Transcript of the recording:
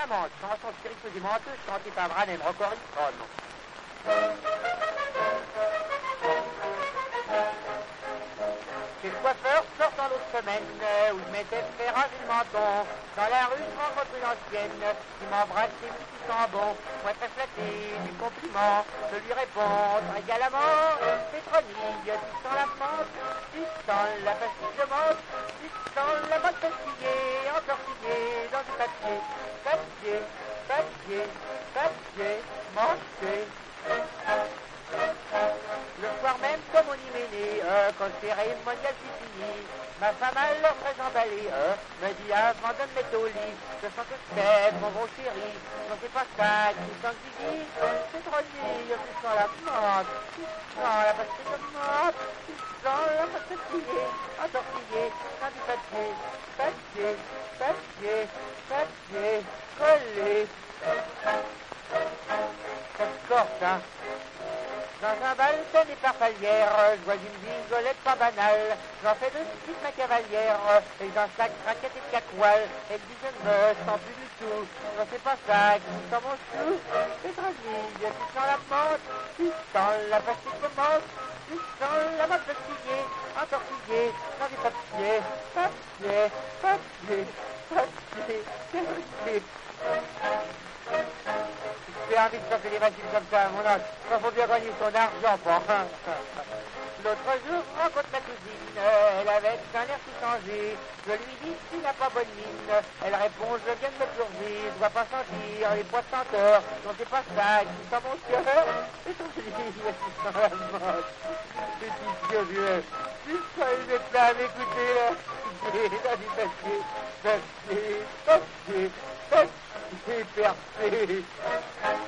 la menthe, chanson spiritueuse et menteuse chantée par Branem Rocorison. Chez le coiffeur, sortant l'autre semaine, où je m'étais fait raser le menton. Dans la rue, je rencontre une ancienne qui m'embrasse et me dit qu'il sent bon. Moi très flatté du compliment, je lui réponds très galamment. Pétronille, tu sens la menthe, tu sens la pastille de menthe, tu sens la menthe pastillée, entortillée dans du papier. Papier, papier, papier, mangé. Le soir même, comme on y menait, quand le cérémonial fut fini, ma femme alors très emballée, me dit avant de me mettre au lit, je sens que c'est mon bon chéri, non c'est pas ça, tu sens que tu dis, c'est trop dur, tu sens la menthe, tu sens la pastille de menthe, tu sens la menthe pastillée, entortillée, dans du papier, papier, papier, papier, collé. Cette sorte, hein. Dans un bal sonné par palière, je vois une vingolette pas banale. J'en fais de suite ma cavalière, et dans sa craquette et de cacoile, elle dit je ne me sens plus du tout. Non c'est pas ça, qui sent mon chou. Pétronille, tu sens la menthe, tu sens la pastille de menthe, tu sens la menthe pastillée, entortillée, dans du papier, papier, papier, papier, papier. J'ai envie de passer des machines comme ça à mon âge. Il faut bien gagner son argent, quoi. L'autre jour, je rencontre ma cousine. Elle avait un air tout changé. Je lui dis, tu n'as pas bonne mine. Elle répond, je viens de me plonger. Je dois pas sentir les poids de senteur. Non, c'est pas ça. Tu sens mon cœur. Et ton fils, tu sens la mode. Petit vieux. Tu sens une flamme, écoutez, là. Dans du papier, papier, papier, papier, percé.